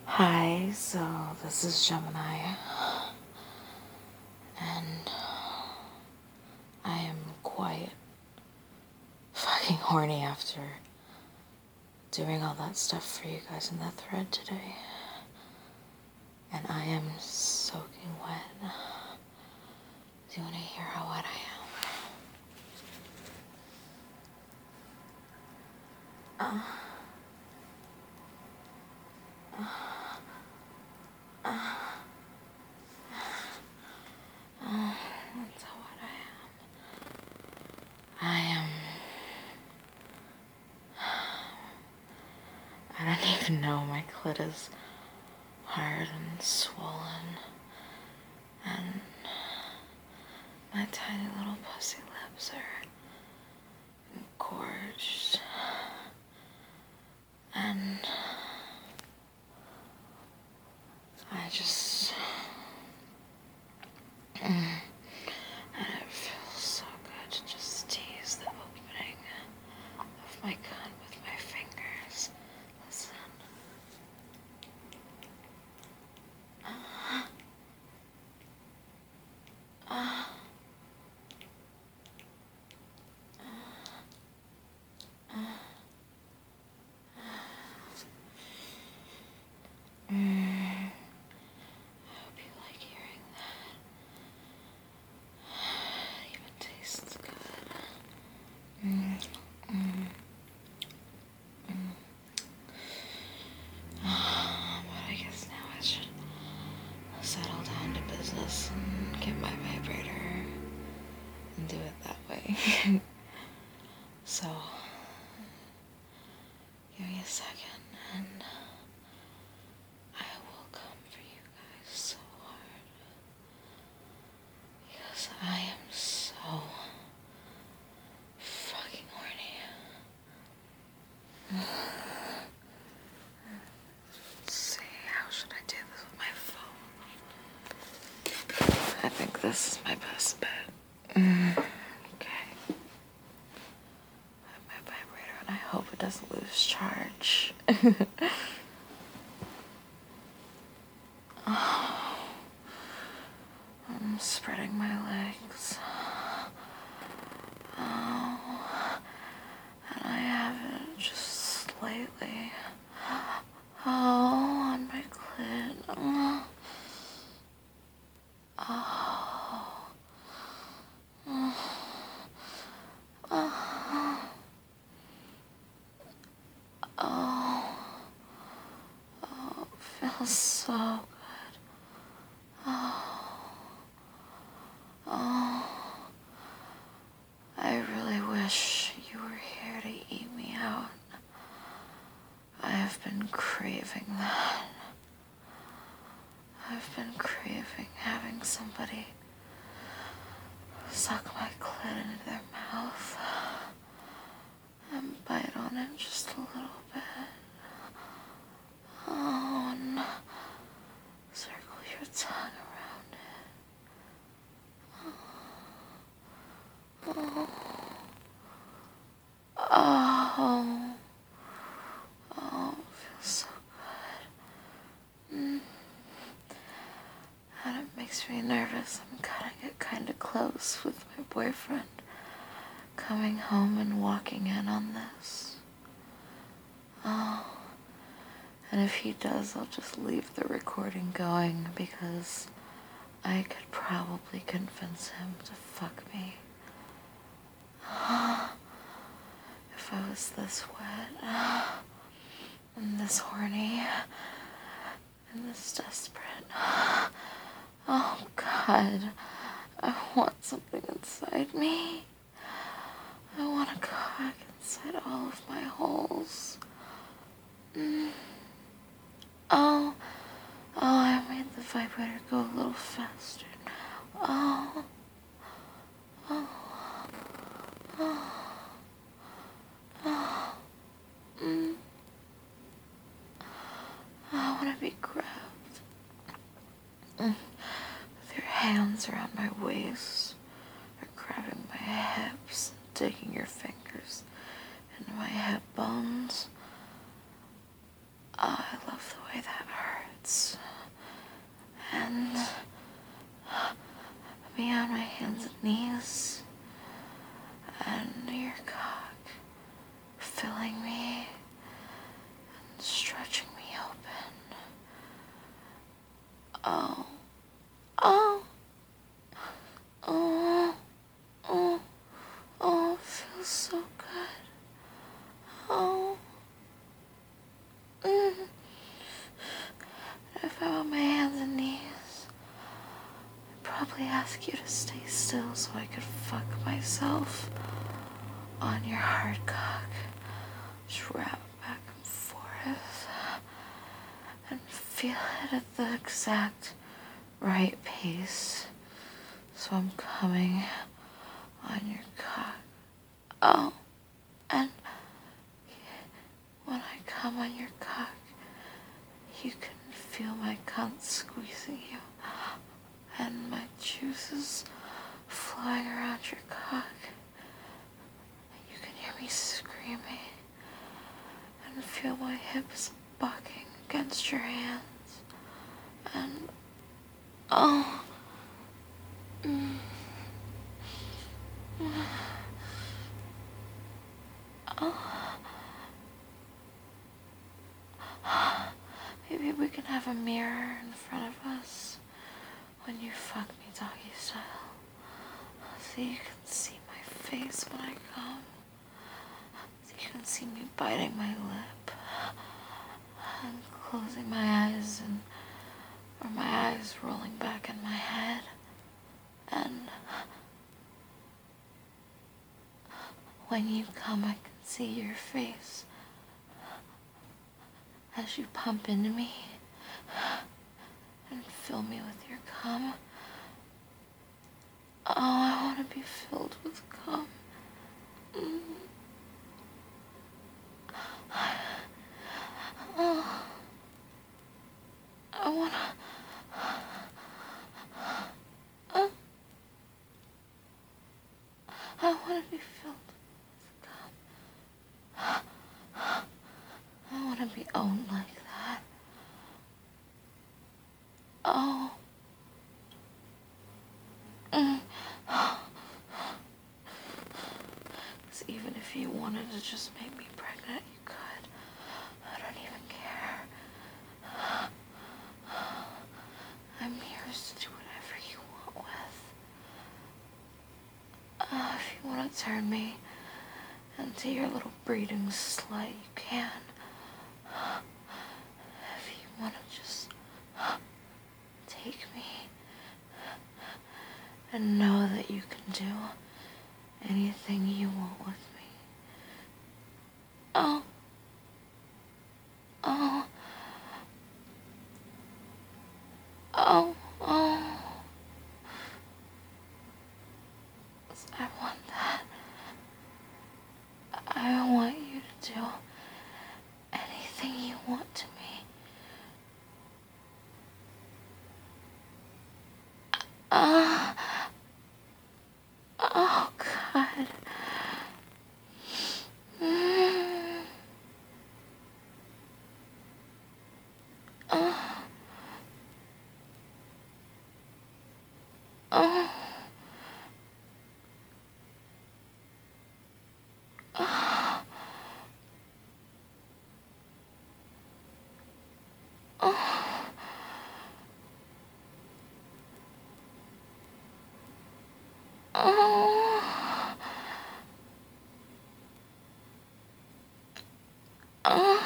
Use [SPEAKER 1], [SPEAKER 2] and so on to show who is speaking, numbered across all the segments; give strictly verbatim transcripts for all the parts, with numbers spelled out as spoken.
[SPEAKER 1] Hi, so this is Gemini, and I am quite fucking horny after doing all that stuff for you guys in the thread today. And I am soaking wet. Do you want to hear how wet I am? Uh, uh, uh, that's how wet I am. I am... I don't even know, my clit is hard and swollen. And my tiny little pussy lips are gorged. And I just... Mm, and it feels so good to just tease the opening of my gun with my fingers. Listen. Uh, uh, Mm. I hope you like hearing that. It even tastes good. Mm. Mm. Mm. But I guess now I should settle down to business and get my vibrator and do it that way. So, give me a second and I will come for you guys so hard. Because I am so fucking horny. Let's see, how should I do this with my phone? I think this is my best bet. Mm. Okay. I have my vibrator and I hope it doesn't lose charge. Oh, I'm spreading my legs. Oh, and I have it just slightly. Oh, on my clit. Oh. Oh. Oh. Oh. Oh, it feels so good. Oh. Oh. I really wish you were here to eat me out. I have been craving that. I've been craving having somebody suck my clit into their mouth and bite on it just a little bit. Oh, and circle your tongue around it. Oh. Oh. Oh, it feels so good. Mm. And it makes me nervous. I'm cutting it kind of close with my boyfriend coming home and walking in on this. Oh. And if he does, I'll just leave the recording going because I could probably convince him to fuck me. If I was this wet, and this horny, and this desperate. Oh God, I want something inside me. I want a cock inside all of my holes. Mm. Oh, oh, I made the vibrator go a little faster now. Oh, oh, oh, oh. Mm. I want to be grabbed. Mm. With your hands around my waist, or grabbing my hips, and digging your fingers into my hip bones. Oh, I love the way that hurts. sheets and be on my hands and knees, and your cock filling me and stretching me open. Oh, oh, oh, oh, oh, it feels so good. Oh, mm. If I'm on my hands and knees, I'd probably ask you to stay still so I could fuck myself on your hard cock. Just wrap it back and forth and feel it at the exact right pace. So I'm coming on your cock. Oh, and when I come on your cock, you can feel my cunt squeezing you and my juices flowing around your cock. You can hear me screaming and feel my hips bucking against your hands. And oh, mm, oh, maybe we can have a mirror in front of us when you fuck me doggy style, so you can see my face when I come, so you can see me biting my lip and closing my eyes, and or my eyes rolling back in my head, and when you come I can see your face as you pump into me and fill me with your cum. Oh, I want to be filled with cum. Mm. Oh, I want to... Uh, I want to be filled with cum. I want to be owned like that. Oh. Mm. Because even if you wanted to just make me pregnant, you could. I don't even care. I'm yours to do whatever you want with. Uh, if you want to turn me into your little breeding slut, you can. If you want to just take me and know that you can do anything you want with me. Oh. Oh. Oh. Oh. I want that. I want you to do anything you want to me. Uh, oh, God. Mm. Uh, uh, uh, uh, uh, uh.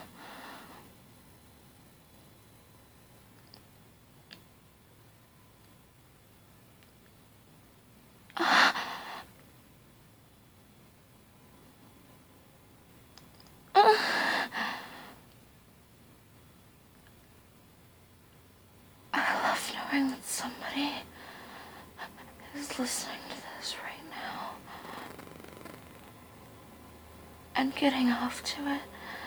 [SPEAKER 1] I love knowing that somebody is listening to this right now and getting off to it.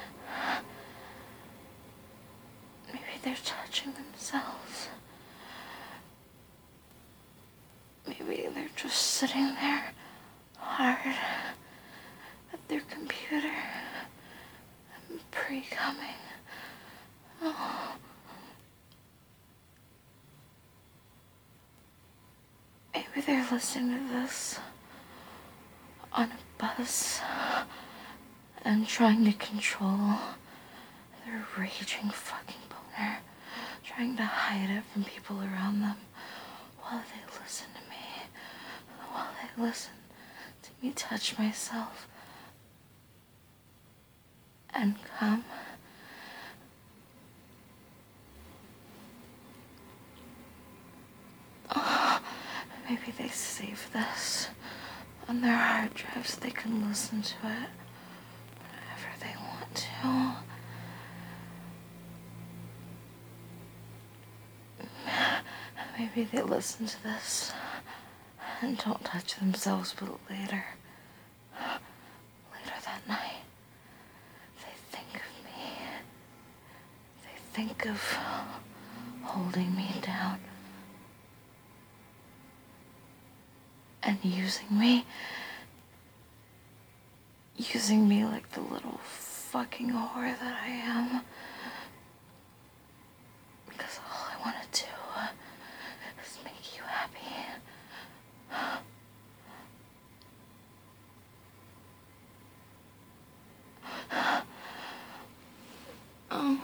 [SPEAKER 1] Maybe they're touching themselves. Maybe they're just sitting there hard at their computer and pre-coming. Oh, Maybe they're listening to this on a bus and trying to control their raging fucking boner, trying to hide it from people around them while they listen to me, while they listen to me touch myself and come. Oh, maybe they save this on their hard drives. They can listen to it whenever they want to. Maybe they listen to this and don't touch themselves, but later, later that night, they think of me. They think of holding me down and using me, using me like the little fucking whore that I am. Because all I want to do is make you happy. Oh.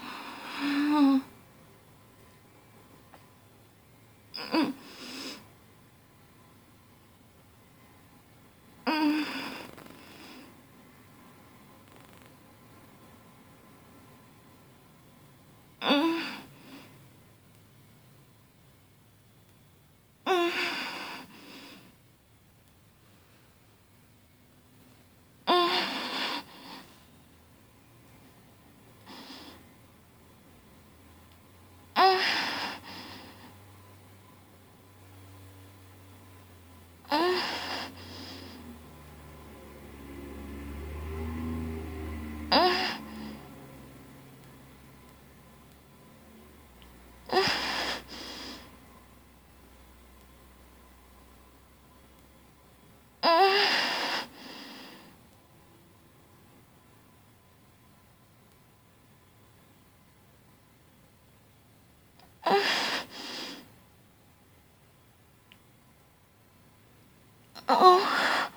[SPEAKER 1] Oh.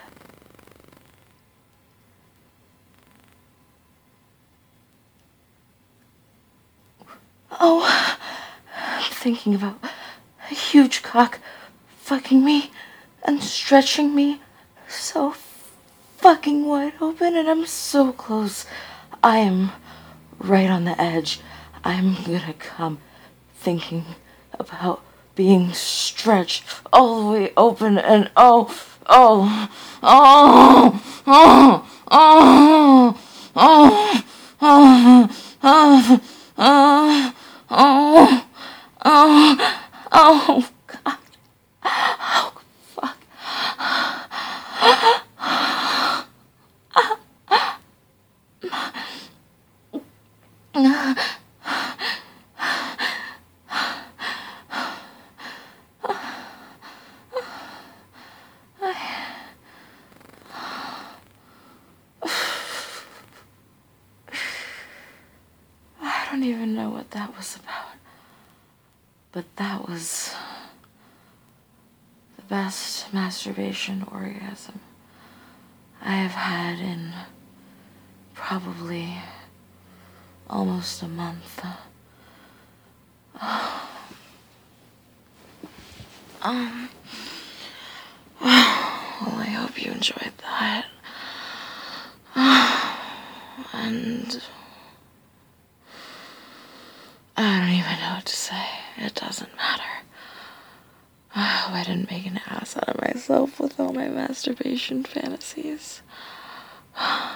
[SPEAKER 1] Oh. I'm thinking about a huge cock fucking me and stretching me so fucking wide open, and I'm so close. I am right on the edge. I'm gonna come thinking about being stretched all the way open, and oh, oh, oh, oh, oh, oh, oh, oh, oh, oh, oh, oh, God, oh, fuck. I don't even know what that was about, but that was the best masturbation orgasm I have had in probably almost a month. Um, well, I hope you enjoyed that. And I don't even know what to say. It doesn't matter. I hope I didn't make an ass out of myself with all my masturbation fantasies.